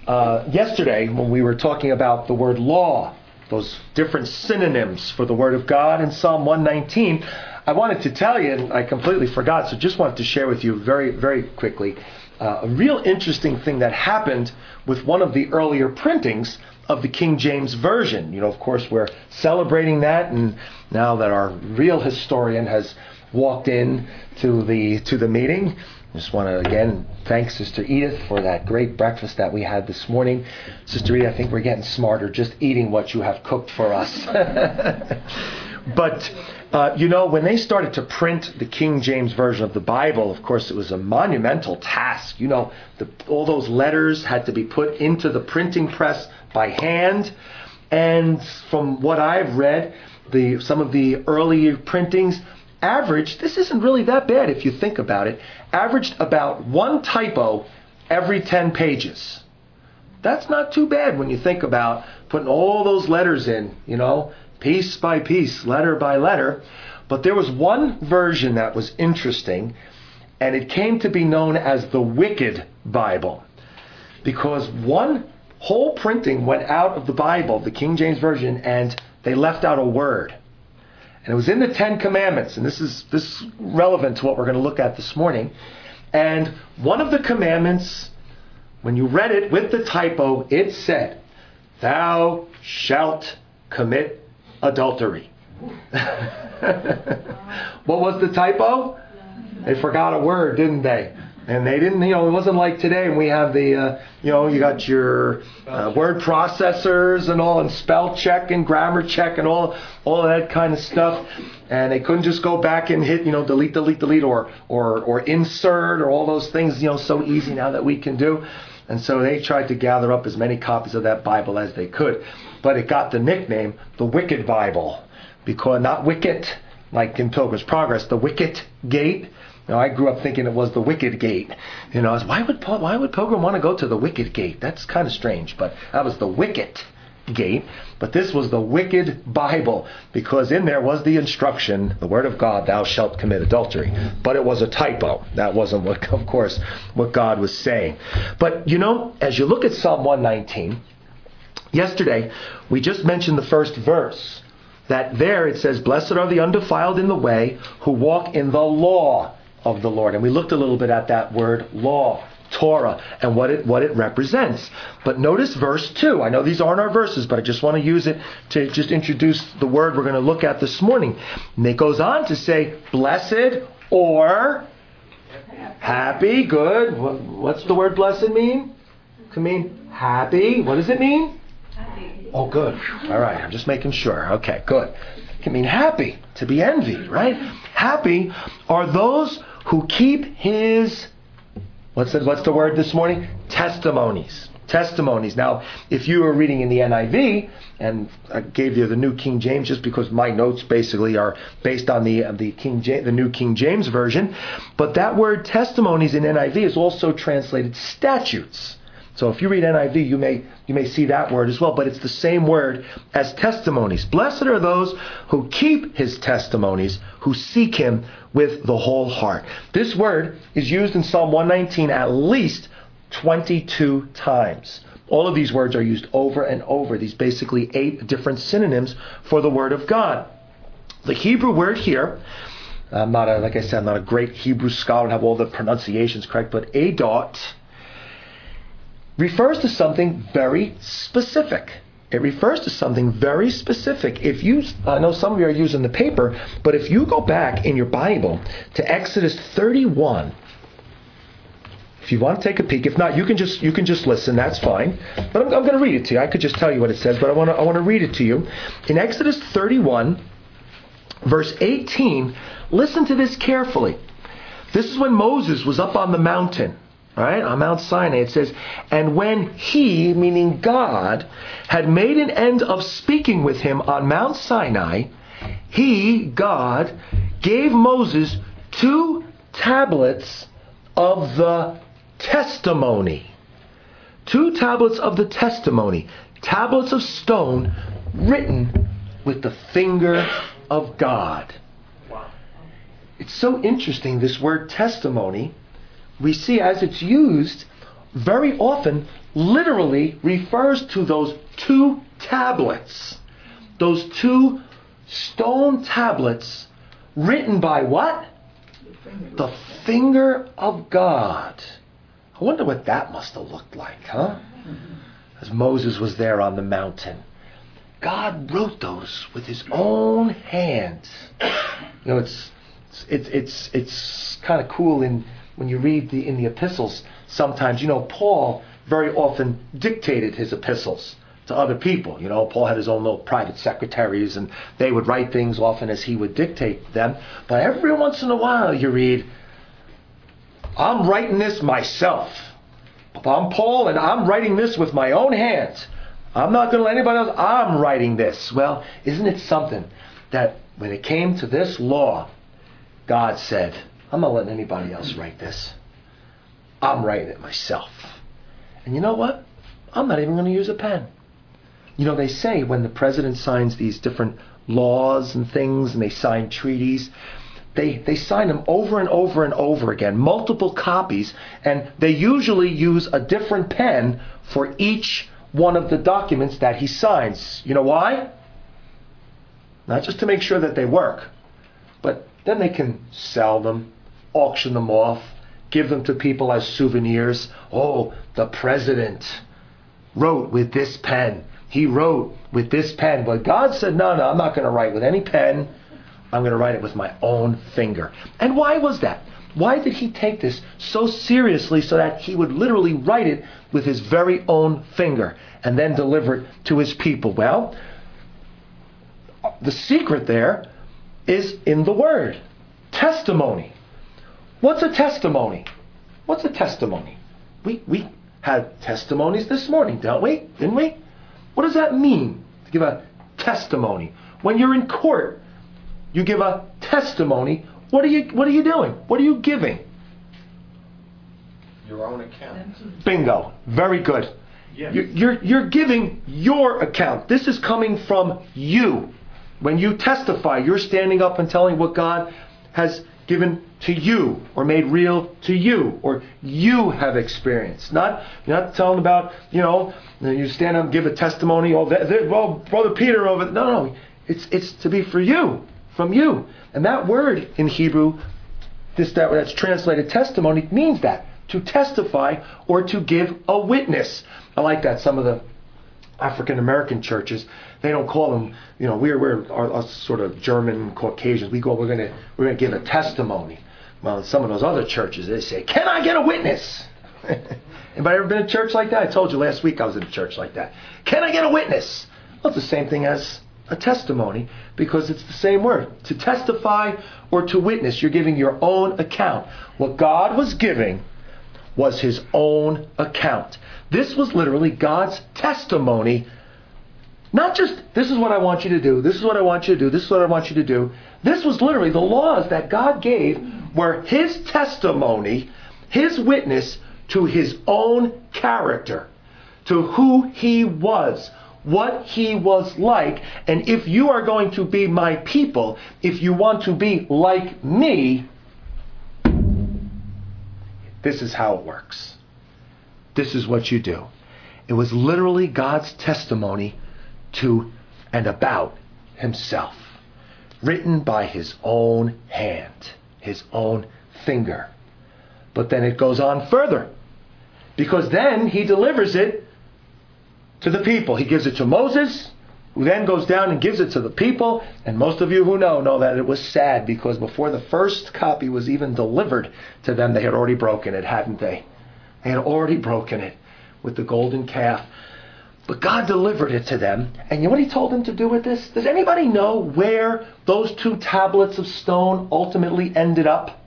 yesterday when we were talking about the word law, those different synonyms for the Word of God in Psalm 119, I wanted to tell you, and I completely forgot, so just wanted to share with you very, very quickly, a real interesting thing that happened with one of the earlier printings of the King James Version. You know, of course, we're celebrating that, and now that our real historian has walked in to the meeting, I just want to again thank Sister Edith for that great breakfast that we had this morning. Sister Edith, I think we're getting smarter just eating what you have cooked for us. But, when they started to print the King James Version of the Bible, of course, it was a monumental task. All those letters had to be put into the printing press by hand. And from what I've read, some of the early printings averaged, this isn't really that bad if you think about it, averaged about one typo every 10 pages. That's not too bad when you think about putting all those letters in, piece by piece, letter by letter. But there was one version that was interesting, and it came to be known as the Wicked Bible, because one whole printing went out of the Bible, the King James Version, and they left out a word. And it was in the Ten Commandments, and this is relevant to what we're going to look at this morning. And one of the commandments, when you read it with the typo, it said, "Thou shalt commit adultery." What was the typo? They forgot a word, didn't they? And they didn't, it wasn't like today when we have the, you got your word processors and all, and spell check and grammar check and all of that kind of stuff. And they couldn't just go back and hit, delete, or insert, or all those things, so easy now that we can do. And so they tried to gather up as many copies of that Bible as they could. But it got the nickname, the Wicked Bible, because not Wicket, like in Pilgrim's Progress, the Wicket Gate. Now, I grew up thinking it was the Wicked Gate. Why would Pilgrim want to go to the Wicked Gate? That's kind of strange, but that was the Wicket Gate. But this was the Wicked Bible, because in there was the instruction, the Word of God, "Thou shalt commit adultery." But it was a typo. That wasn't, of course, what God was saying. But, as you look at Psalm 119, yesterday we just mentioned the first verse. That there it says, "Blessed are the undefiled in the way, who walk in the law of the Lord." And we looked a little bit at that word law, Torah, and what it represents. But notice verse 2. I know these aren't our verses, but I just want to use it to just introduce the word we're going to look at this morning. And it goes on to say, blessed or happy. Good. What's the word blessed mean? It can mean happy. What does it mean? Happy. Oh, good. All right. I'm just making sure. Okay, good. It can mean happy, to be envied, right? Happy are those who keep his, what's the word this morning? Testimonies. Testimonies. Now, if you were reading in the NIV, and I gave you the New King James just because my notes basically are based on the New King James Version, but that word testimonies in NIV is also translated statutes. So if you read NIV, you may see that word as well, but it's the same word as testimonies. Blessed are those who keep his testimonies, who seek him with the whole heart. This word is used in Psalm 119 at least 22 times. All of these words are used over and over. These basically 8 different synonyms for the Word of God. The Hebrew word here, like I said, I'm not a great Hebrew scholar and have all the pronunciations correct, but adot refers to something very specific. It refers to something very specific. I know some of you are using the paper, but if you go back in your Bible to Exodus 31, if you want to take a peek, if not, you can just listen. That's fine. But I'm going to read it to you. I could just tell you what it says, but I want to read it to you. In Exodus 31, verse 18, listen to this carefully. This is when Moses was up on the mountain. Right? On Mount Sinai, it says, "And when he," meaning God, "had made an end of speaking with him on Mount Sinai, he," God, "gave Moses 2 tablets of the testimony." 2 tablets of the testimony. Tablets of stone written with the finger of God. It's so interesting, this word testimony. We see as it's used very often literally refers to those 2 tablets. Those 2 stone tablets written by what? The finger of God. I wonder what that must have looked like, huh? As Moses was there on the mountain. God wrote those with his own hands. You know, it's kind of cool when you read in the epistles. Sometimes, Paul very often dictated his epistles to other people. Paul had his own little private secretaries, and they would write things often as he would dictate them. But every once in a while you read, I'm writing this myself. I'm Paul, and I'm writing this with my own hands. I'm not going to let anybody else. I'm writing this. Well, isn't it something that when it came to this law, God said, I'm not letting anybody else write this. I'm writing it myself. And you know what? I'm not even going to use a pen. They say when the president signs these different laws and things, and they sign treaties, they sign them over and over and over again, multiple copies, and they usually use a different pen for each one of the documents that he signs. You know why? Not just to make sure that they work, but then they can sell them, auction them off, give them to people as souvenirs. Oh, the president wrote with this pen. He wrote with this pen. But God said, no, I'm not going to write with any pen. I'm going to write it with my own finger. And why was that? Why did he take this so seriously so that he would literally write it with his very own finger and then deliver it to his people? Well, the secret there is in the word. Testimony. What's a testimony? What's a testimony? We had testimonies this morning, don't we? Didn't we? What does that mean to give a testimony? When you're in court, you give a testimony. What are you doing? What are you giving? Your own account. Bingo. Very good. Yes. You're giving your account. This is coming from you. When you testify, you're standing up and telling what God has given to you or made real to you or you have experienced. You're not telling about, you stand up and give a testimony, Brother Peter over. No. It's to be for you, from you. And that word in Hebrew, that's translated testimony, means that. To testify or to give a witness. I like that. Some of the African American churches, they don't call them, we're us sort of German Caucasians. We're going to give a testimony. Well, in some of those other churches, they say, can I get a witness? Anybody ever been in a church like that? I told you last week I was in a church like that. Can I get a witness? Well, it's the same thing as a testimony because it's the same word. To testify or to witness, you're giving your own account. What God was giving was his own account. This was literally God's testimony. Not just, this is what I want you to do, this is what I want you to do, this is what I want you to do. This was literally the laws that God gave were his testimony, his witness to his own character, to who he was, what he was like. And if you are going to be my people, if you want to be like me, this is how it works. This is what you do. It was literally God's testimony to and about himself, written by his own hand, his own finger. But then it goes on further, because then he delivers it to the people. He gives it to Moses, who then goes down and gives it to the people. And most of you who know that it was sad, because before the first copy was even delivered to them, they had already broken it, hadn't they? They had already broken it with the golden calf. But God delivered it to them. And you know what he told them to do with this? Does anybody know where those 2 tablets of stone ultimately ended up?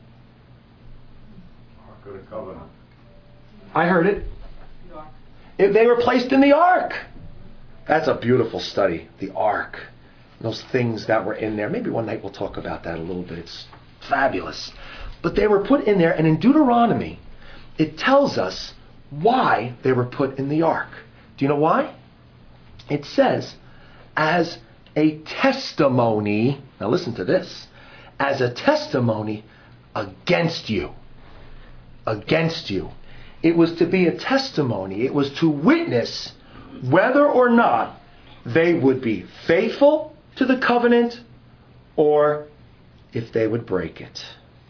Ark of the Covenant. I heard it. They were placed in the ark. That's a beautiful study, the ark. Those things that were in there. Maybe one night we'll talk about that a little bit. It's fabulous. But they were put in there, and in Deuteronomy, it tells us why they were put in the ark. Do you know why? It says, as a testimony, now listen to this, as a testimony against you. Against you. It was to be a testimony. It was to witness whether or not they would be faithful to the covenant or if they would break it.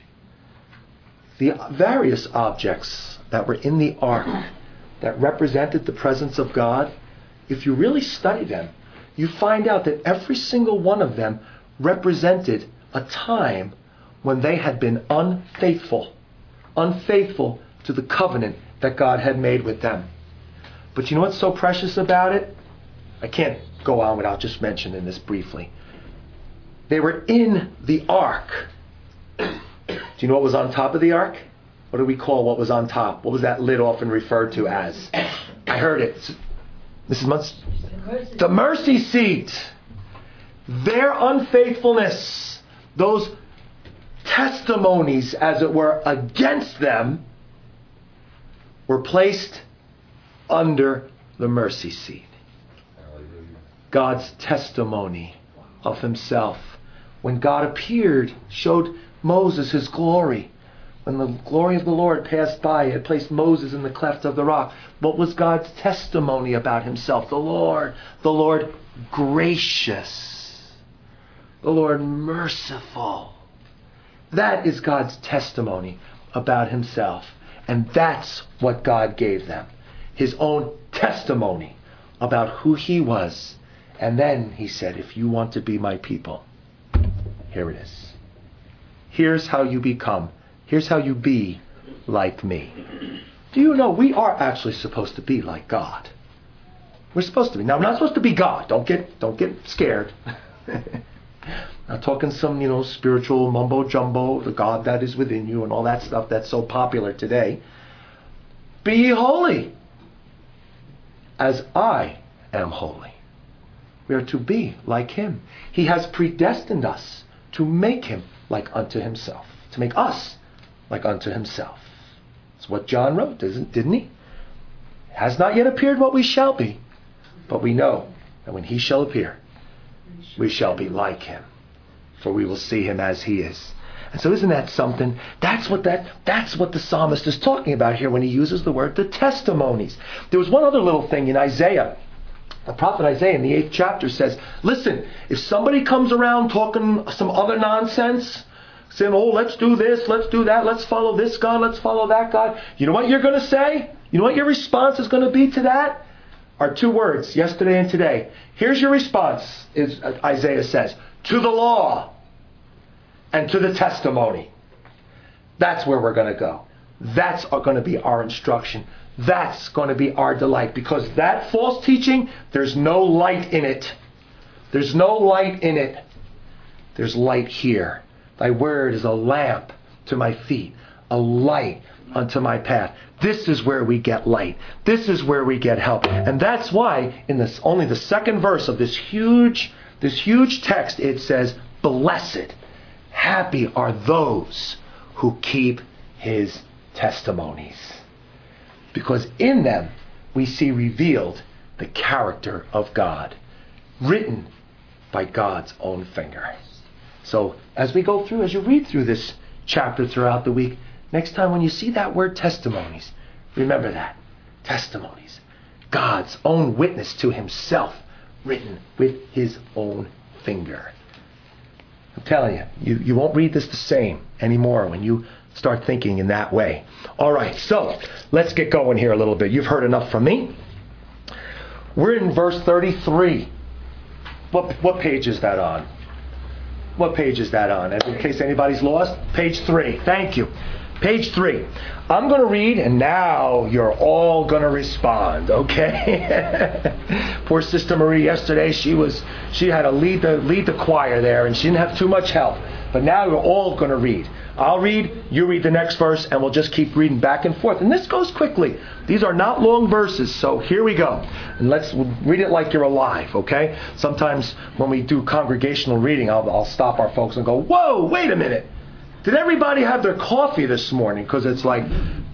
The various objects that were in the ark that represented the presence of God, if you really study them, you find out that every single one of them represented a time when they had been unfaithful to the covenant that God had made with them. But you know what's so precious about it? I can't go on without just mentioning this briefly. They were in the ark. Do you know what was on top of the ark? What do we call what was on top? What was that lid often referred to as? I heard it. Mrs. Muntz? The mercy seat. Their unfaithfulness, those testimonies, as it were, against them, were placed under the mercy seat. God's testimony of himself. When God appeared, showed Moses his glory. When the glory of the Lord passed by, it placed Moses in the cleft of the rock. What was God's testimony about himself? The Lord gracious, the Lord merciful. That is God's testimony about himself. And that's what God gave them. His own testimony about who he was. And then he said, if you want to be my people, here it is. Here's how you become. Here's how you be like me. Do you know we are actually supposed to be like God? We're supposed to be. Now, I'm not supposed to be God. Don't get scared. Not talking some, spiritual mumbo jumbo, the God that is within you and all that stuff that's so popular today. Be ye holy, as I am holy. We are to be like him. He has predestined us to make him like unto himself. To make us like unto himself. That's what John wrote, didn't he? It has not yet appeared what we shall be, but we know that when he shall appear, we shall be like him, for we will see him as he is. And so isn't that something? That's what the psalmist is talking about here when he uses the word the testimonies. There was one other little thing in Isaiah. The prophet Isaiah in the 8th chapter says, listen, if somebody comes around talking some other nonsense, saying, oh, let's do this, let's do that, let's follow this God, let's follow that God, you know what you're going to say? You know what your response is going to be to that? Are two words, yesterday and today. Here's your response, Isaiah says, to the law and to the testimony. That's where we're going to go. That's going to be our instruction. That's going to be our delight. Because that false teaching, there's no light in it. There's no light in it. There's light here. Thy word is a lamp to my feet, a light unto my path. This is where we get light. This is where we get help. And that's why in this only the second verse of this huge text, it says, blessed, happy are those who keep his testimonies. Because in them we see revealed the character of God, written by God's own finger. So as we go through, as you read through this chapter throughout the week, next time when you see that word testimonies, remember that. Testimonies. God's own witness to himself, written with his own finger. I'm telling you won't read this the same anymore when you start thinking in that way. All right, so let's get going here a little bit. You've heard enough from me. We're in verse 33. What page is that on? What page is that on? In case anybody's lost, page 3. Thank you. Page 3. I'm going to read, and now you're all going to respond, okay? Poor Sister Marie yesterday, she had to lead the choir there, and she didn't have too much help. But now you're all going to read. I'll read, you read the next verse, and we'll just keep reading back and forth. And this goes quickly. These are not long verses, so here we go. And let's read it like you're alive, okay? Sometimes when we do congregational reading, I'll stop our folks and go, whoa, wait a minute. Did everybody have their coffee this morning? Because it's like,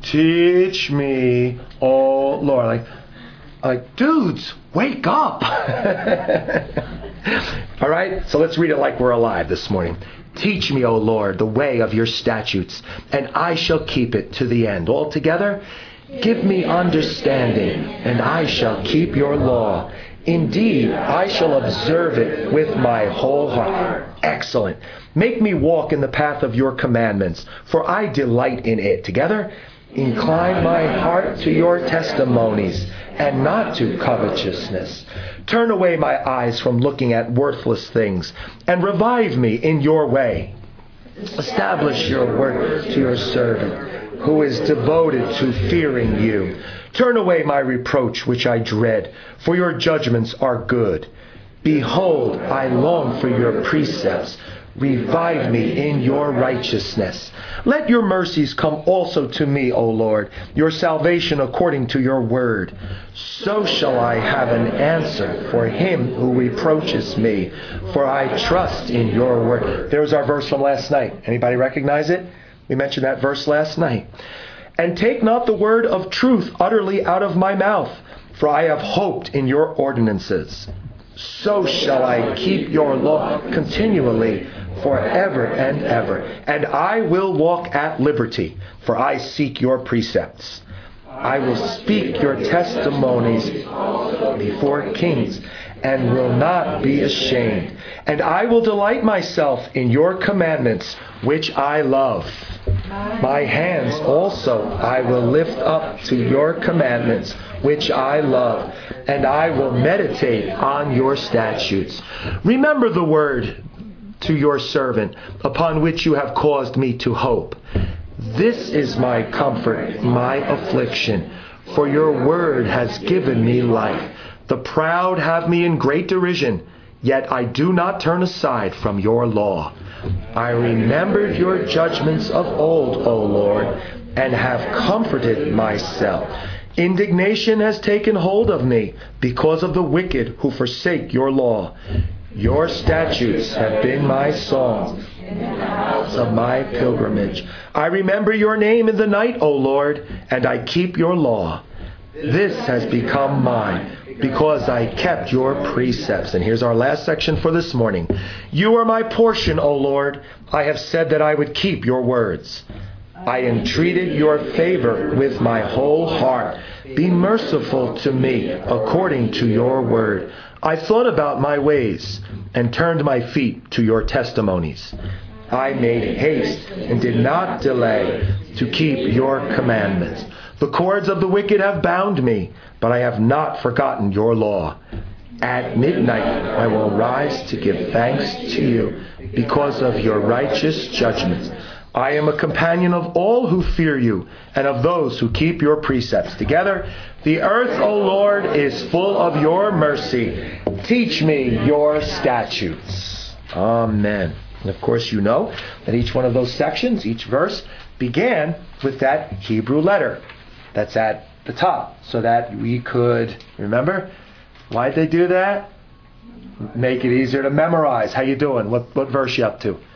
teach me, oh Lord. Like, dudes, wake up. All right? So let's read it like we're alive this morning. Teach me, O Lord, the way of your statutes, and I shall keep it to the end. All together, Give me understanding, and I shall keep your law. Indeed, I shall observe it with my whole heart. Excellent. Make me walk in the path of your commandments, for I delight in it. Together, incline my heart to your testimonies, and not to covetousness. Turn away my eyes from looking at worthless things, and revive me in your way. Establish your word to your servant, who is devoted to fearing you. Turn away my reproach, which I dread, for your judgments are good. Behold, I long for your precepts. Revive me in your righteousness. Let your mercies come also to me, O Lord, your salvation according to your word. So shall I have an answer for him who reproaches me, for I trust in your word. There's our verse from last night. Anybody recognize it? We mentioned that verse last night. And take not the word of truth utterly out of my mouth, for I have hoped in your ordinances. So shall I keep your law continually, forever and ever. And I will walk at liberty, for I seek your precepts. I will speak your testimonies before kings, and will not be ashamed. And I will delight myself in your commandments, which I love. My hands also I will lift up to your commandments, which I love, and I will meditate on your statutes. Remember the word to your servant, upon which you have caused me to hope. This is my comfort, my affliction, for your word has given me life. The proud have me in great derision, yet I do not turn aside from your law. I remembered your judgments of old, O Lord, and have comforted myself. Indignation has taken hold of me because of the wicked who forsake your law. Your statutes have been my song in the house of my pilgrimage. I remember your name in the night, O Lord, and I keep your law. This has become mine, because I kept your precepts. And here's our last section for this morning. You are my portion, O Lord. I have said that I would keep your words. I entreated your favor with my whole heart. Be merciful to me according to your word. I thought about my ways and turned my feet to your testimonies. I made haste and did not delay to keep your commandments. The cords of the wicked have bound me, but I have not forgotten your law. At midnight I will rise to give thanks to you because of your righteous judgments. I am a companion of all who fear you and of those who keep your precepts. Together, the earth, O Lord, is full of your mercy. Teach me your statutes. Amen. And of course, you know that each one of those sections, each verse, began with that Hebrew letter that's at the top, so that we could, remember? Why'd they do that? Make it easier to memorize. How you doing? What verse you up to?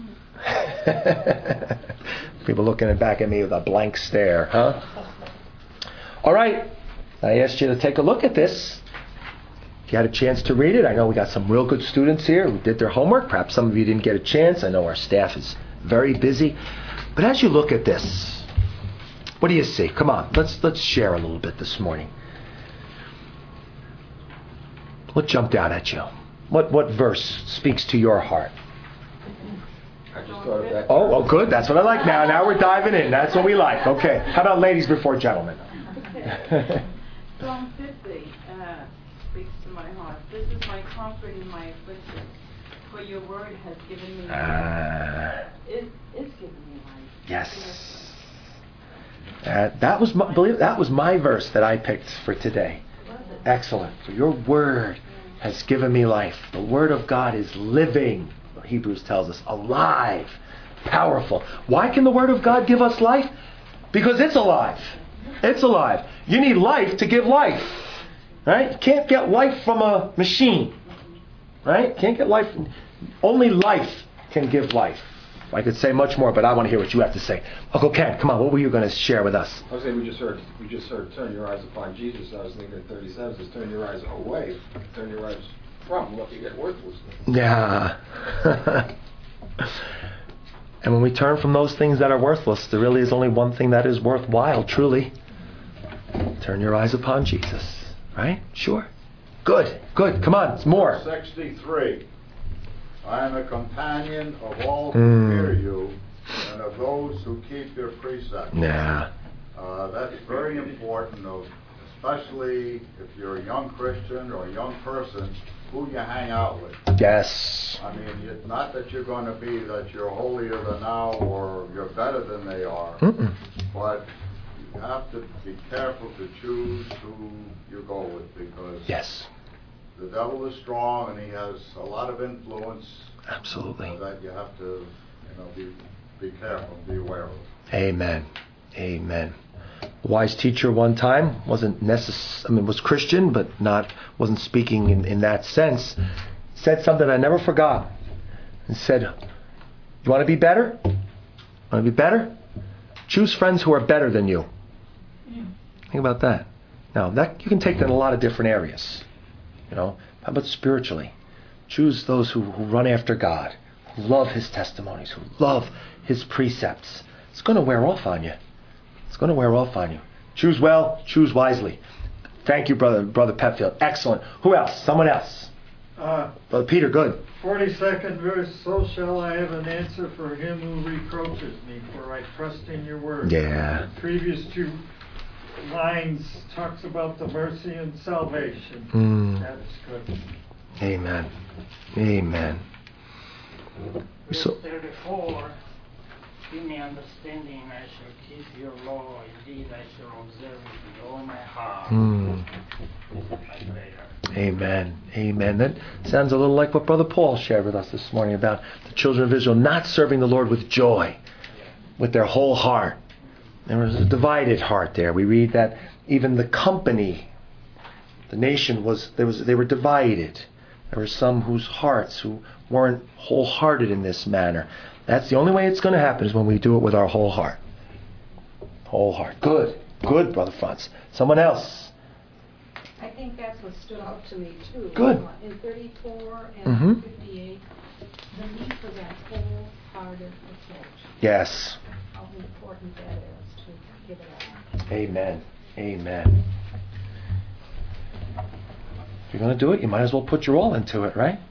People looking back at me with a blank stare, huh? All right. I asked you to take a look at this. If you had a chance to read it, I know we got some real good students here who did their homework. Perhaps some of you didn't get a chance. I know our staff is very busy. But as you look at this, what do you see? Come on, let's share a little bit this morning. What jumped out at you? What verse speaks to your heart? I just thought of that. Oh, good. That's what I like now. Now we're diving in. That's what we like. Okay. How about ladies before gentlemen? Psalm 50 speaks to my heart. This is my comfort in my affliction, for your word has given me life. It's given me life. Yes. That was my verse that I picked for today. Excellent. So your word has given me life. The word of God is living. Hebrews tells us, alive, powerful. Why can the word of God give us life? Because it's alive. It's alive. You need life to give life. Right? You can't get life from a machine. Right? Can't get life. Only life can give life. I could say much more, but I want to hear what you have to say. Uncle Ken, come on, what were you going to share with us? I was saying we just heard turn your eyes upon Jesus. I was thinking at 37 says turn your eyes away. Turn your eyes from looking at worthlessness. Yeah. And when we turn from those things that are worthless, there really is only one thing that is worthwhile, truly. Turn your eyes upon Jesus. Right? Sure. Good. Good. Come on. It's more. 63. I am a companion of all who fear you and of those who keep your precepts. Yeah. That's very important, especially if you're a young Christian or a young person, who you hang out with. Yes. I mean, it's not that you're going to be that you're holier than thou or you're better than they are, but you have to be careful to choose who you go with, because Yes. the devil is strong and he has a lot of influence. Absolutely. That you have to, be careful, be aware of. Amen. Amen. A wise teacher one time was Christian, but wasn't speaking in that sense. Said something I never forgot. And said, "You want to be better? Want to be better? Choose friends who are better than you." Think about that. Now, that you can take that in a lot of different areas. How about spiritually? Choose those who run after God, who love His testimonies, who love His precepts. It's going to wear off on you. It's going to wear off on you. Choose well, choose wisely. Thank you, Brother Petfield. Excellent. Who else? Someone else. Brother Peter, good. 42nd verse, so shall I have an answer for him who reproaches me, for I trust in your word. Yeah. The previous 2 lines talks about the mercy and salvation. That's good. Amen. Amen. Verse 34, give me understanding, I shall keep your law, indeed I shall observe it with all my heart. My prayer. Amen. Amen. That sounds a little like what Brother Paul shared with us this morning about the children of Israel not serving the Lord with joy, with their whole heart. There was a divided heart there. We read that even the company, the nation they were divided. There were some whose hearts who weren't wholehearted in this manner. That's the only way it's going to happen, is when we do it with our whole heart. Whole heart. Good. Good, Brother Franz. Someone else. I think that's what stood out to me too. Good. In 34 and 58, the need for that wholehearted approach. Yes. How important that is to give it up. Amen. Amen. If you're going to do it, you might as well put your all into it, right?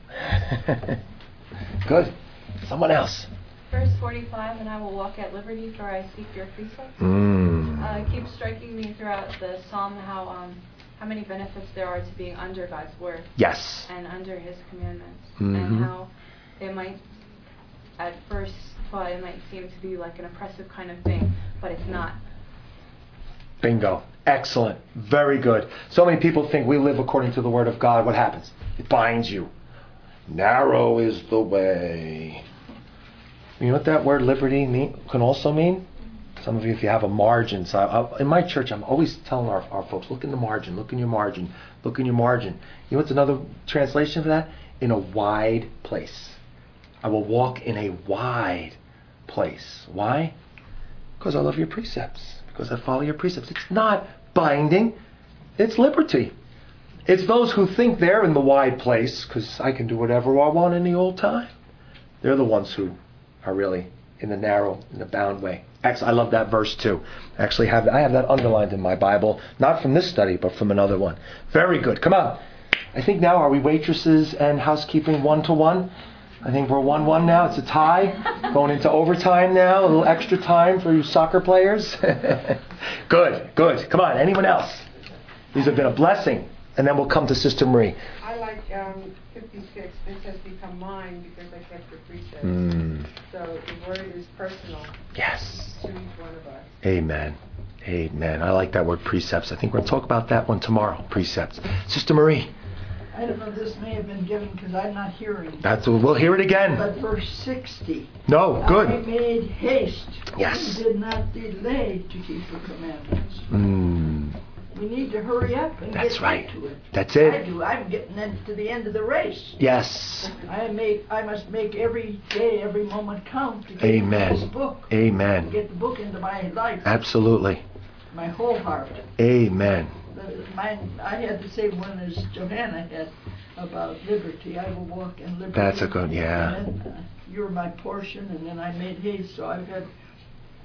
Good. Someone else. Verse 45, and I will walk at liberty, for I seek your precepts. It keeps striking me throughout the psalm how many benefits there are to being under God's word. Yes. And under His commandments. And how it might, at first thought, it might seem to be like an oppressive kind of thing, but it's not. Bingo. Excellent. Very good. So many people think we live according to the Word of God. What happens? It binds you. Narrow is the way. You know what that word liberty can also mean? Some of you, if you have a margin. So in my church, I'm always telling our folks, look in the margin, look in your margin, look in your margin. You know what's another translation for that? In a wide place. I will walk in a wide place. Why? Because I love your precepts. Because I follow your precepts. It's not binding. It's liberty. It's those who think they're in the wide place because I can do whatever I want in the old time. They're the ones who are really in the narrow, in the bound way. Actually, I love that verse too. Actually, I have that underlined in my Bible, not from this study, but from another one. Very good. Come on. I think now, are we waitresses and housekeeping 1-1? I think we're 1-1 now. It's a tie. Going into overtime now. A little extra time for you soccer players. Good. Come on. Anyone else? These have been a blessing. And then we'll come to Sister Marie. I like 56. This has become mine because I kept your precepts. So the word is personal. Yes. To each one of us. Amen. Amen. I like that word precepts. I think we're going to talk about that one tomorrow. Precepts. Sister Marie. I don't know, this may have been given because I'm not hearing. We'll hear it again. But verse 60. No, good. I made haste. Yes. We did not delay to keep the commandments. We need to hurry up and That's get right. to it. That's it. I do. I'm getting to the end of the race. Yes. I must make every day, every moment count to get Amen. this book. Amen. To get the book into my life. Absolutely. My whole heart. Amen. I had the same one as Johanna had about liberty. I will walk in liberty. That's a good, yeah. And then, you're my portion, and then I made haste, so I've had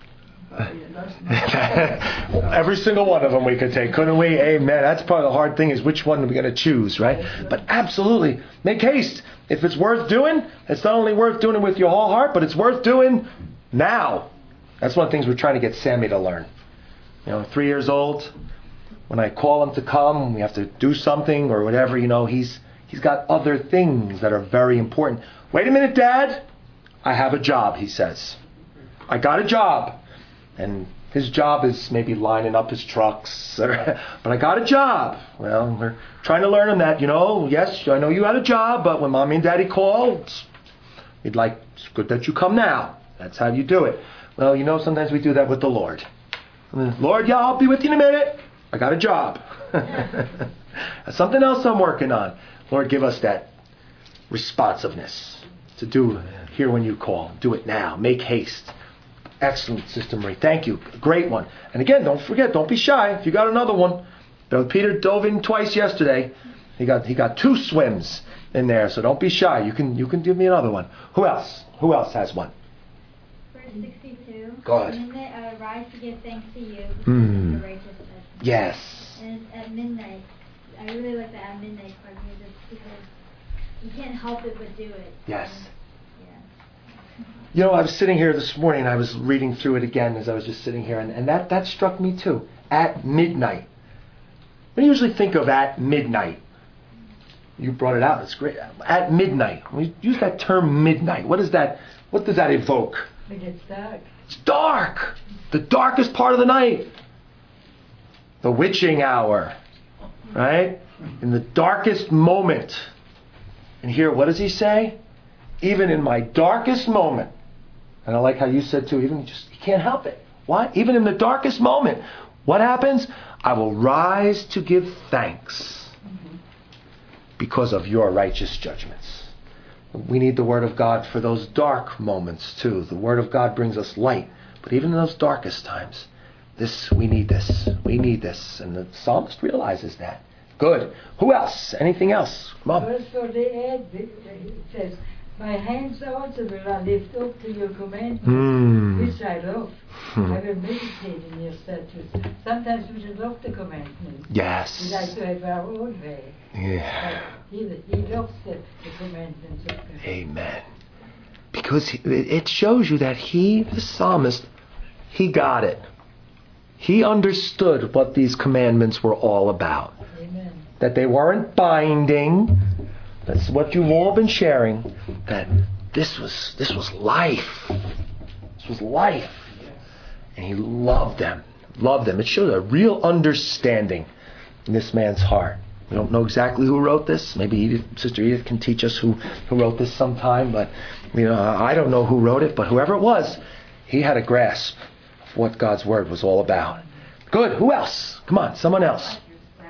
Every single one of them we could take, couldn't we? Amen. That's part of the hard thing, is which one are we going to choose, right? But absolutely, make haste. If it's worth doing, it's not only worth doing it with your whole heart, but it's worth doing now. That's one of the things we're trying to get Sammy to learn. 3 years old, when I call him to come, we have to do something or whatever, he's got other things that are very important. Wait a minute, Dad. I have a job, he says. I got a job. And his job is maybe lining up his trucks. But I got a job. Well, we're trying to learn him that, yes, I know you had a job, but when Mommy and Daddy called, it's good that you come now. That's how you do it. Well, sometimes we do that with the Lord. Lord, yeah, I'll be with you in a minute. I got a job. Something else I'm working on. Lord, give us that responsiveness to hear when you call. Do it now. Make haste. Excellent, Sister Marie. Thank you. Great one. And again, don't forget, don't be shy. If you got another one, Peter dove in twice yesterday. He got 2 swims in there, so don't be shy. You can give me another one. Who else? Who else has one? Verse 62. Go ahead. Midnight, rise to give thanks to you, the righteousness. Yes. And it's at midnight. I really like the at midnight part here, just because you can't help it but do it. Yes. Yeah. I was sitting here this morning, I was reading through it again as I was just sitting here, and that struck me too. At midnight. I usually think of at midnight. You brought it out, it's great. At midnight. We use that term midnight. What does that evoke? It gets dark. It's dark. The darkest part of the night. The witching hour. Right? In the darkest moment. And here, what does he say? Even in my darkest moment. And I like how you said too, you can't help it. Why? Even in the darkest moment. What happens? I will rise to give thanks because of your righteous judgments. We need the Word of God for those dark moments too. The Word of God brings us light. But even in those darkest times, we need this. We need this. And the psalmist realizes that. Good. Who else? Anything else? Come on. Verse 48, it says, my hands also will I lift up to your commandments, which I love. I will meditate in your statutes. Sometimes we should love the commandments. Yes. We like to have our own way. Yeah. But he loves the commandments of God. Amen. Because it shows you that the psalmist, he got it. He understood what these commandments were all about. Amen. That they weren't binding. That's what you've all been sharing. That this was life. This was life. And he loved them. Loved them. It showed a real understanding in this man's heart. We don't know exactly who wrote this. Maybe Sister Edith can teach us who wrote this sometime. But I don't know who wrote it. But whoever it was, he had a grasp of what God's Word was all about. Good. Who else? Come on, someone else.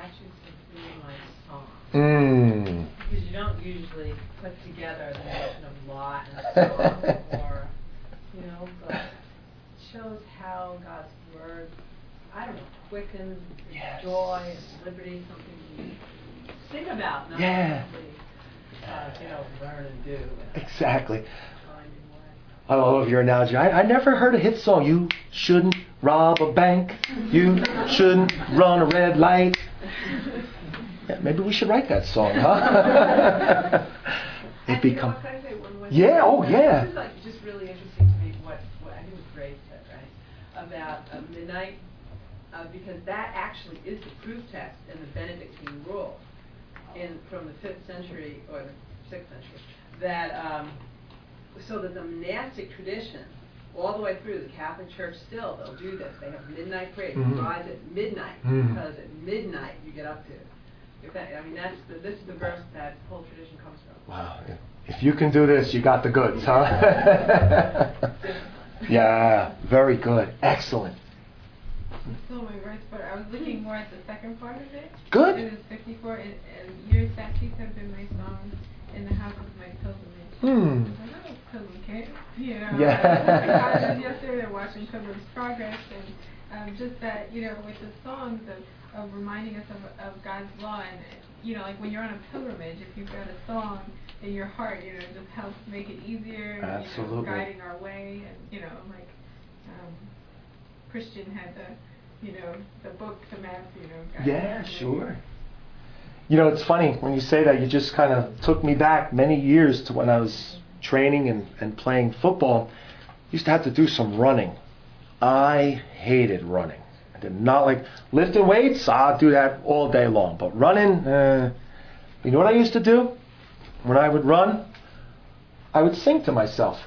Because you don't usually put together the notion of law and song, or, but it shows how God's Word, quickens, joy and liberty, something you think about, not simply, learn and do. Exactly. I love your analogy. I never heard a hit song. You shouldn't rob a bank. You shouldn't run a red light. Yeah, maybe we should write that song, huh? Can I say one yeah, oh yeah. This is just really interesting to me what I think was Grace said, right? About midnight, because that actually is the proof text in the Benedictine rule from the 5th century or the 6th century, that so that the monastic tradition all the way through the Catholic Church still, they'll do this. They have midnight prayer. You rise at midnight because at midnight you get up to. This is the verse that the whole tradition comes from. Wow. If you can do this, you got the goods, huh? Yeah, very good. Excellent. Still my verse, but I was looking more at the second part of it. Good. It was 54, and your statutes have been my song in the house of my pilgrimage. I know Pilgrim Camp, Yeah. I was yesterday watching Pilgrim's Progress, and just that, with the songs of reminding us of God's law, and like when you're on a pilgrimage, if you've got a song in your heart, it just helps make it easier. Absolutely. Guiding our way, and Christian had the book, the map, Yeah, sure. It's funny when you say that. You just kind of took me back many years to when I was training and playing football. Used to have to do some running. I hated running. I did not like lifting weights. I'll do that all day long. But running, you know what I used to do? When I would run, I would sing to myself.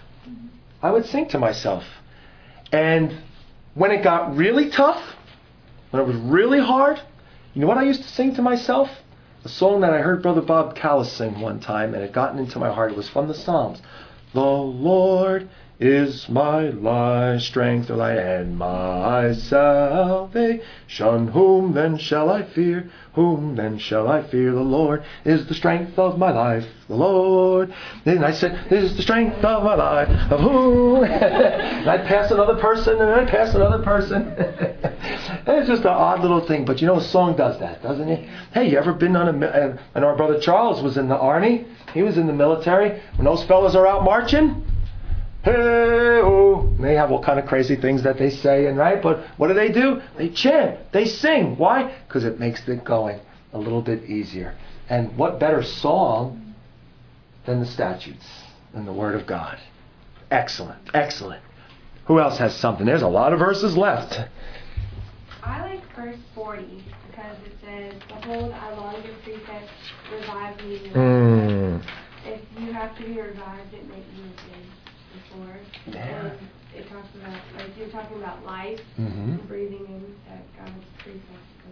And when it got really tough, when it was really hard, you know what I used to sing to myself? A song that I heard Brother Bob Callis sing one time, and it gotten into my heart. It was from the Psalms. The Lord is my life, strength, light, and my salvation. Whom then shall I fear? Whom then shall I fear? The Lord is the strength of my life. The Lord. And I said, is the strength of my life. Of whom? And I'd pass another person, and I'd pass another person. It's just an odd little thing, but a song does that, doesn't it? Hey, you ever been on and our brother Charles was in the army. He was in the military. When those fellas are out marching, hey-oh. They have all kind of crazy things that they say, right? But what do? They chant. They sing. Why? Because it makes it going a little bit easier. And what better song than the statutes, than the Word of God? Excellent. Excellent. Who else has something? There's a lot of verses left. I like verse 40 because it says, "Behold, I long your precepts, revive me in your word." If you have to be revived, it makes you again. Before. Yeah. And it talks about, you're talking about life and breathing in that God's precepts.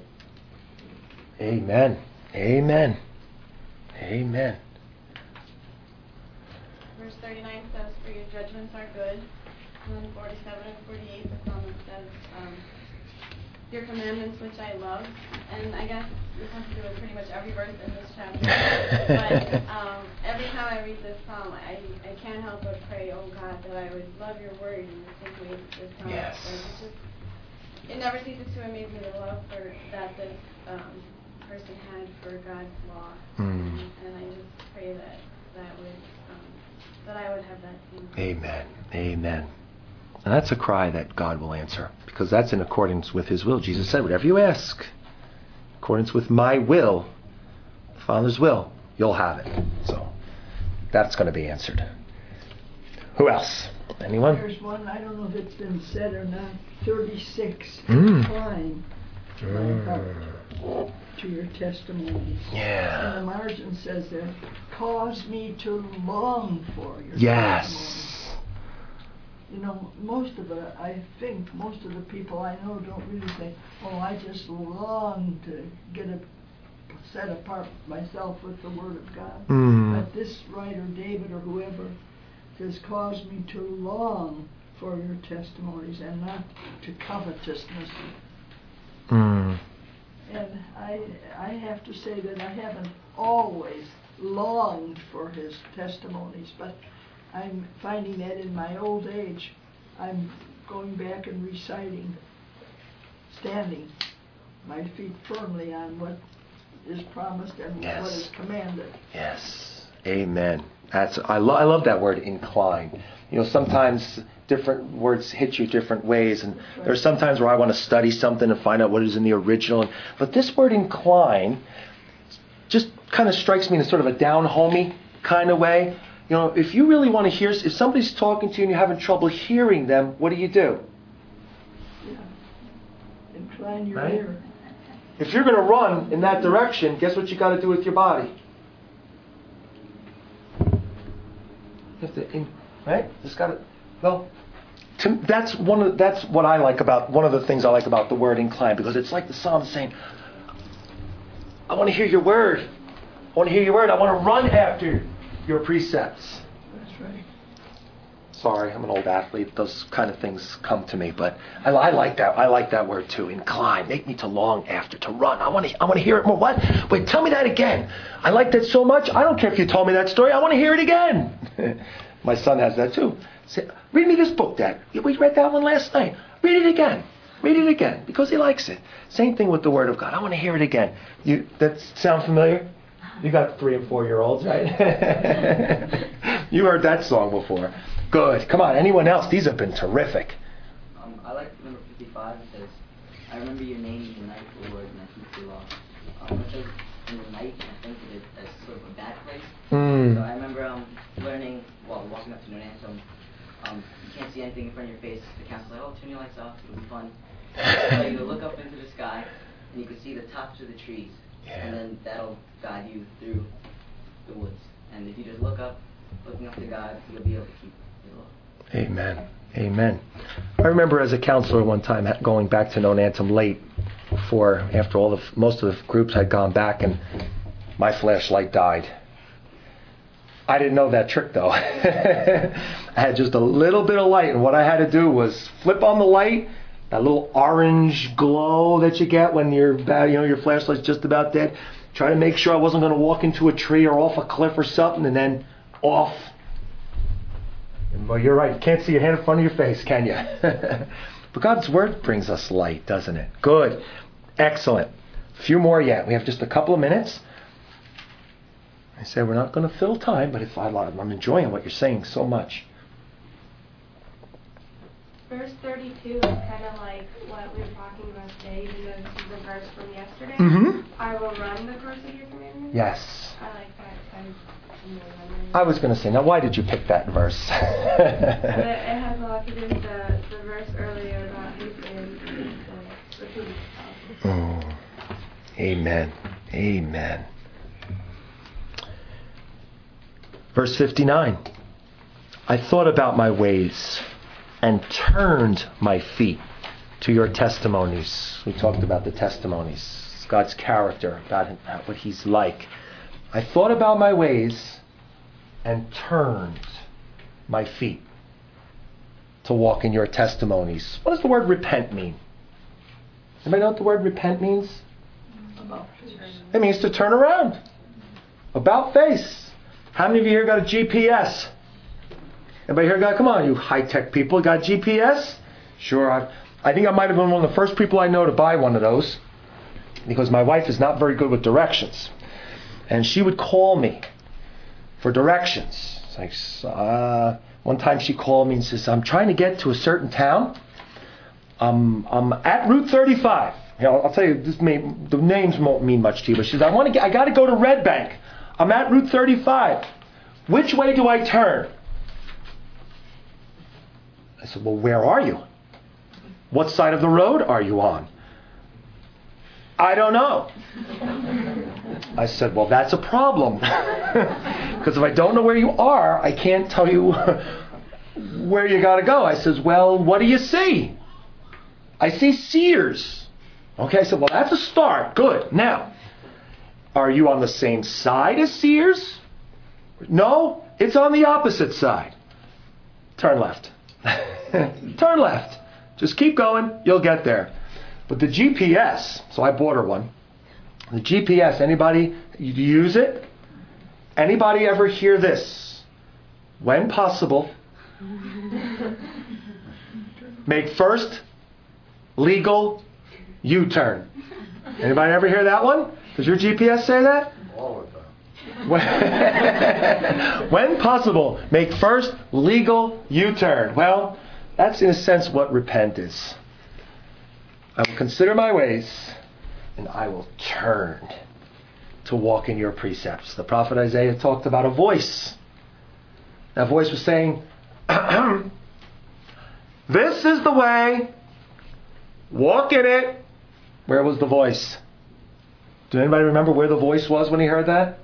Amen. Amen. Amen. Verse 39 says, "For your judgments are good." And then 47 and 48, the psalmist says, "Your commandments which I love." And I guess this has to do with pretty much every verse in this chapter. But every time I read this psalm, I can't help but pray, "Oh God, that I would love your word in the same way that this psalm." Yes. It never ceases to amaze me the love that this person had for God's law. And I just pray that I would have that same. Amen. Amen. And that's a cry that God will answer, because that's in accordance with His will. Jesus said, whatever you ask, in accordance with my will, the Father's will, you'll have it. So that's going to be answered. Who else? Anyone? There's one, I don't know if it's been said or not, 36, incline my heart to your testimonies. Yeah. And the margin says there, cause me to long for your testimonies. Most of the people I know don't really say, oh, I just long to set apart myself with the Word of God. But this writer, David or whoever, says, cause me to long for your testimonies and not to covetousness. And I have to say that I haven't always longed for His testimonies, but I'm finding that in my old age, I'm going back and reciting, standing my feet firmly on what is promised and what is commanded. Yes. Amen. I love that word, incline. Sometimes different words hit you different ways, and there's sometimes where I want to study something and find out what is in the original. But this word incline just kind of strikes me in a sort of a down-homey kind of way. If you really want to hear, if somebody's talking to you and you're having trouble hearing them, what do? Yeah. Incline your ear. If you're going to run in that direction, guess what you got to do with your body? You have to, right? Just got to. Well, that's what I like about one of the things I like about the word incline, because it's like the psalm saying, I want to hear your word. I want to hear your word. I want to run after your precepts. That's right. Sorry, I'm an old athlete. Those kind of things come to me, but I like that. I like that word too. Incline, make me to long after, to run. I want to hear it more. What? Wait, tell me that again. I like that so much. I don't care if you told me that story. I want to hear it again. My son has that too. Say, read me this book, Dad. We read that one last night. Read it again. Read it again, because he likes it. Same thing with the Word of God. I want to hear it again. That sound familiar? You got 3 and 4-year-olds, right? You heard that song before. Good. Come on, anyone else? These have been terrific. I like number 55. remember your name is the night, the Lord, and I keep your law. It says in the night, I think of it as sort of a bad place. So I remember learning while walking up to New Anthem, you can't see anything in front of your face. The counselor's like, oh, turn your lights off, it'll be fun. So you look up into the sky, and you can see the tops of the trees, and then that'll guide you through the woods. And if you just look up, looking up to God, you'll be able to keep your law. Amen. Amen. I remember as a counselor one time going back to Known Anthem late, after most of the groups had gone back, and my flashlight died. I didn't know that trick though. I had just a little bit of light, and what I had to do was flip on the light, that little orange glow that you get when your flashlight's just about dead. Try to make sure I wasn't going to walk into a tree or off a cliff or something, and then off. Well, you're right. You can't see your hand in front of your face, can you? But God's Word brings us light, doesn't it? Good. Excellent. A few more yet. We have just a couple of minutes. I said we're not going to fill time, but I'm enjoying what you're saying so much. Verse 32 is kind of like what we were talking about today, even though this is a verse from yesterday. Mm-hmm. I will run the course of your commandments. Yes. I like that. I was going to say, now why did you pick that verse? But it has a lot to do with the verse earlier about his repeating himself. Amen. Amen. Verse 59. I thought about my ways and turned my feet to your testimonies. We talked about the testimonies, God's character, about what He's like. I thought about my ways and turned my feet to walk in your testimonies. What does the word repent mean? Anybody know what the word repent means? It means to turn around. About face. How many of you here got a GPS? Anybody here got, come on, you high-tech people, got GPS? Sure. I think I might have been one of the first people I know to buy one of those, because my wife is not very good with directions. And she would call me for directions. It's like, one time she called me and says, I'm trying to get to a certain town. I'm at Route 35. I'll tell you, the names won't mean much to you, but she says, I got to go to Red Bank. I'm at Route 35. Which way do I turn? I said, well, where are you? What side of the road are you on? I don't know. I said, well, that's a problem. Because if I don't know where you are, I can't tell you where you got to go. I says, well, what do you see? I see Sears. Okay, I said, well, that's a start. Good. Now, are you on the same side as Sears? No, it's on the opposite side. Turn left. Turn left. Just keep going. You'll get there. But the GPS, so I bought her one. The GPS, anybody use it? Anybody ever hear this? When possible, make first legal U-turn. Anybody ever hear that one? Does your GPS say that? All of them. When possible, make first legal U-turn. Well, that's in a sense what repent is. I will consider my ways, and I will turn to walk in your precepts. The prophet Isaiah talked about a voice. That voice was saying, this is the way, walk in it. Where was the voice? Do anybody remember where the voice was when he heard that?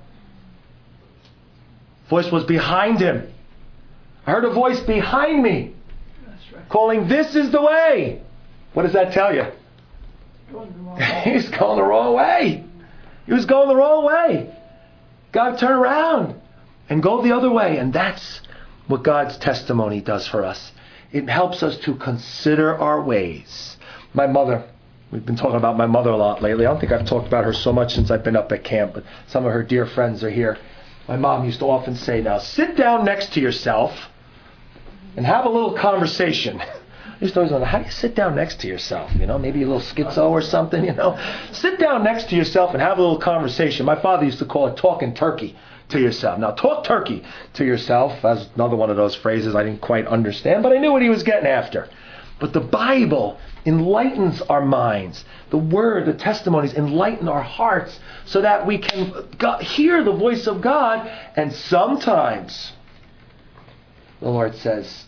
Voice was behind him. I heard a voice behind me. That's right. Calling, this is the way. What does that tell you? He's going the wrong way. He was going the wrong way. Got to turn around and go the other way. And that's what God's testimony does for us. It helps us to consider our ways. My mother, we've been talking about my mother a lot lately. I don't think I've talked about her so much since I've been up at camp, but some of her dear friends are here. My mom used to often say, now sit down next to yourself and have a little conversation. I used to always wonder, how do you sit down next to yourself? Maybe a little schizo or something, Sit down next to yourself and have a little conversation. My father used to call it talking turkey to yourself. Now, talk turkey to yourself. That's another one of those phrases I didn't quite understand, but I knew what he was getting after. But the Bible enlightens our minds. The Word, the testimonies enlighten our hearts so that we can hear the voice of God. And sometimes the Lord says,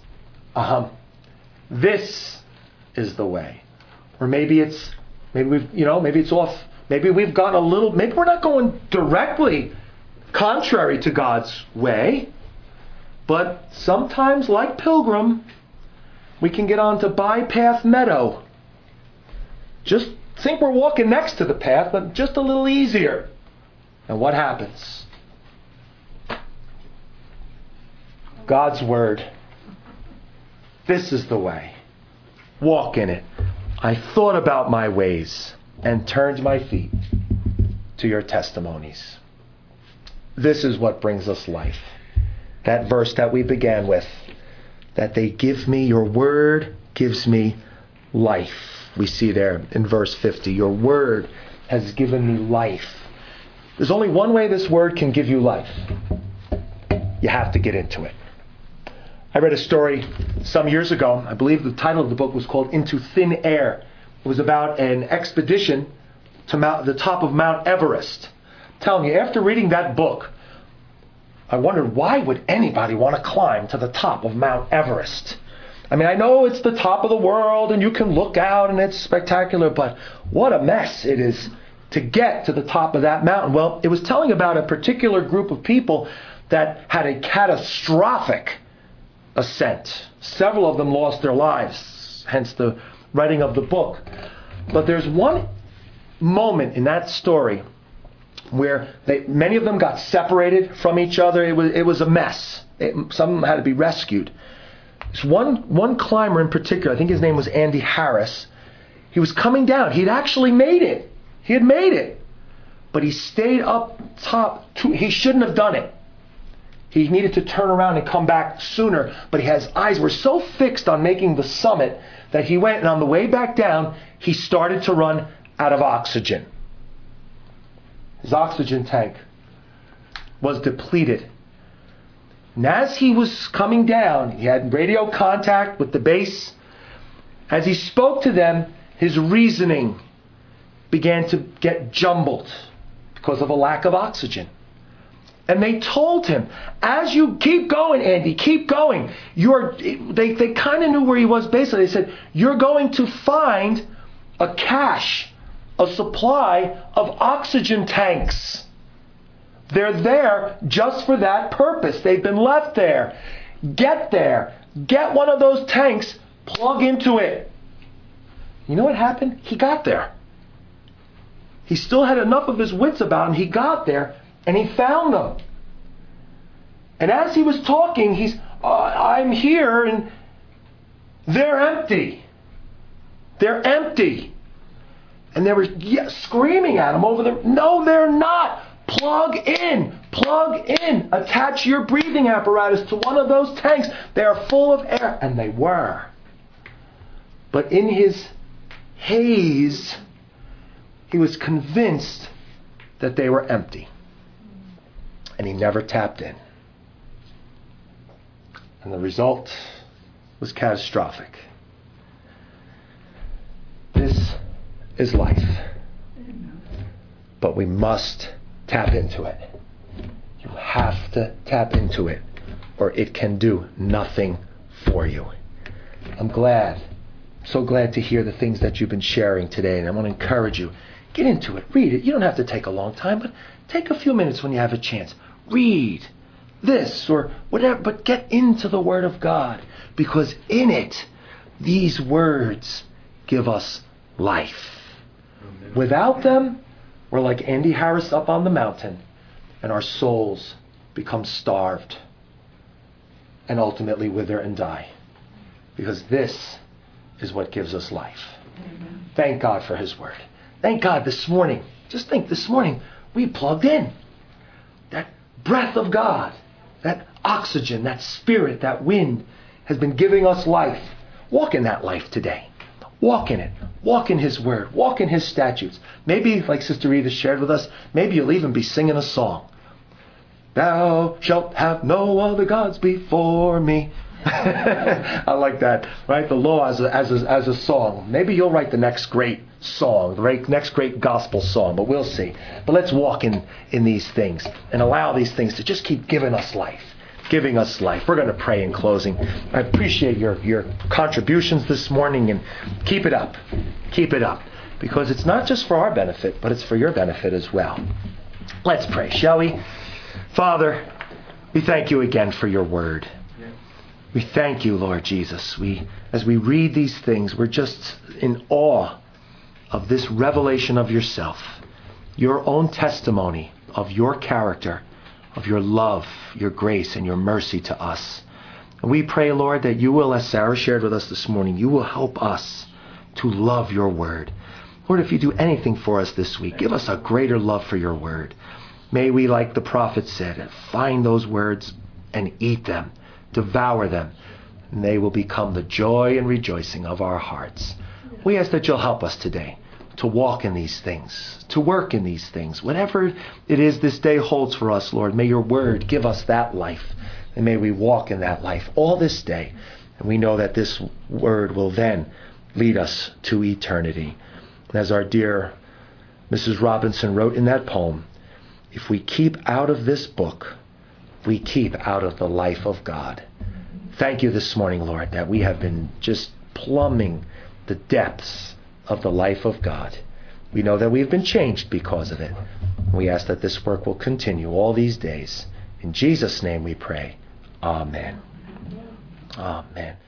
this is the way. Or maybe it's off. Maybe we've gone a little, maybe we're not going directly contrary to God's way. But sometimes, like Pilgrim, we can get onto bypath meadow. Just think we're walking next to the path, but just a little easier. And what happens? God's Word. This is the way. Walk in it. I thought about my ways and turned my feet to your testimonies. This is what brings us life. That verse that we began with, that they give me, your word gives me life. We see there in verse 50, your word has given me life. There's only one way this word can give you life. You have to get into it. I read a story some years ago. I believe the title of the book was called Into Thin Air. It was about an expedition to the top of Mount Everest. I'm telling you, after reading that book, I wondered, why would anybody want to climb to the top of Mount Everest? I mean, I know it's the top of the world and you can look out and it's spectacular, but what a mess it is to get to the top of that mountain. Well, it was telling about a particular group of people that had a catastrophic ascent. Several of them lost their lives, hence the writing of the book. But there's one moment in that story where many of them got separated from each other. It was a mess. Some had to be rescued. There's one climber in particular, I think his name was Andy Harris. He was coming down. He'd actually made it. He had made it. But he stayed up top. He shouldn't have done it. He needed to turn around and come back sooner. But his eyes were so fixed on making the summit that he went, and on the way back down, he started to run out of oxygen. His oxygen tank was depleted. And as he was coming down, he had radio contact with the base. As he spoke to them, his reasoning began to get jumbled because of a lack of oxygen. And they told him, as you keep going, Andy, keep going. They kind of knew where he was basically. They said, you're going to find a cache, a supply of oxygen tanks. They're there just for that purpose. They've been left there. Get there. Get one of those tanks. Plug into it. You know what happened? He got there. He still had enough of his wits about him. He got there and he found them. And as he was talking, I'm here and they're empty. They're empty. And they were screaming at him over them. No, they're not. Plug in. Plug in. Attach your breathing apparatus to one of those tanks. They are full of air. And they were. But in his haze, he was convinced that they were empty. And he never tapped in. And the result was catastrophic. This is life. But we must tap into it. You have to tap into it, or it can do nothing for you. I'm so glad to hear the things that you've been sharing today, and I want to encourage you. Get into it. Read it. You don't have to take a long time, but take a few minutes when you have a chance. Read this or whatever, but get into the Word of God, because in it, these words give us life. Amen. Without them, we're like Andy Harris up on the mountain, and our souls become starved and ultimately wither and die. Because this is what gives us life. Amen. Thank God for His Word. Thank God this morning, just think this morning, we plugged in. That breath of God, that oxygen, that spirit, that wind has been giving us life. Walk in that life today. Walk in it. Walk in His Word. Walk in His statutes. Maybe, like Sister Rita shared with us, maybe you'll even be singing a song. Thou shalt have no other gods before me. I like that, right? The law as a song. Maybe you'll write the next great song, the next great gospel song, but we'll see. But let's walk in these things and allow these things to just keep giving us life. We're going to pray in closing. I appreciate your contributions this morning, and keep it up. Keep it up. Because it's not just for our benefit, but it's for your benefit as well. Let's pray, shall we? Father, we thank you again for your word. We thank you, Lord Jesus. As we read these things, we're just in awe of this revelation of yourself, your own testimony of your character, of your love, your grace, and your mercy to us. And we pray, Lord, that you will, as Sarah shared with us this morning, you will help us to love your word. Lord, if you do anything for us this week, give us a greater love for your word. May we, like the prophet said, find those words and eat them, devour them, and they will become the joy and rejoicing of our hearts. We ask that you'll help us today to walk in these things, to work in these things. Whatever it is this day holds for us, Lord, may your word give us that life, and may we walk in that life all this day. And we know that this word will then lead us to eternity. As our dear Mrs. Robinson wrote in that poem, if we keep out of this book, we keep out of the life of God. Thank you this morning, Lord, that we have been just plumbing the depths of the life of God. We know that we've been changed because of it. We ask that this work will continue all these days. In Jesus' name we pray. Amen. Amen.